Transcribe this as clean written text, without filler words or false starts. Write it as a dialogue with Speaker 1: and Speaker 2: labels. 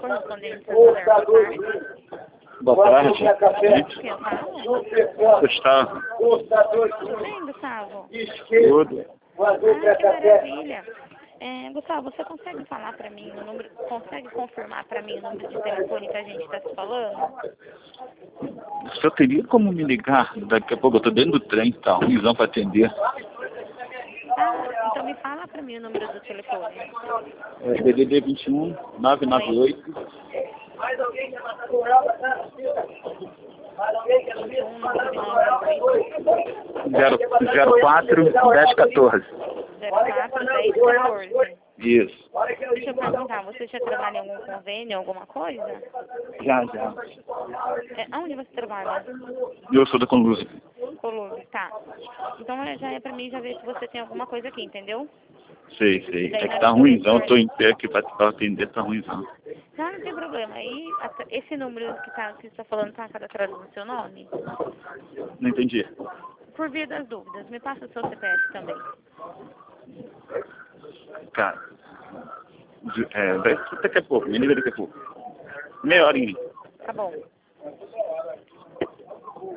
Speaker 1: correspondente Santander, boa tarde.
Speaker 2: Boa tarde.
Speaker 1: Quem fala?
Speaker 2: Gustavo.
Speaker 1: Tudo bem, Gustavo?
Speaker 2: Tudo.
Speaker 1: Ah, que maravilha. Gustavo, você consegue falar para mim o número, consegue confirmar para mim o número de telefone que a gente está se falando?
Speaker 2: Só teria como me ligar? Daqui a pouco eu tô dentro do trem, tá ruimzão pra atender.
Speaker 1: Ah, então me fala para mim o número do telefone.
Speaker 2: É DDD 21 998 04 1014.
Speaker 1: 04 1014.
Speaker 2: Isso.
Speaker 1: Deixa eu perguntar, você já trabalha em algum convênio, alguma coisa?
Speaker 2: Já.
Speaker 1: Aonde você trabalha?
Speaker 2: Eu sou da Conluz.
Speaker 1: Colômbia, tá. Então já é pra mim já ver se você tem alguma coisa aqui, entendeu?
Speaker 2: Sei.
Speaker 1: Daí
Speaker 2: É que
Speaker 1: nós
Speaker 2: tá
Speaker 1: vamos
Speaker 2: ruimzão, eu
Speaker 1: retornar.
Speaker 2: tô em pé aqui pra atender, tá ruimzão.
Speaker 1: Não tem problema. Aí esse número que você tá falando tá cadastrado no seu nome?
Speaker 2: Não entendi.
Speaker 1: Por via das dúvidas, me passa o seu CPF também.
Speaker 2: Cara, daqui a pouco, me liga daqui a pouco. Meia horinha.
Speaker 1: Tá bom.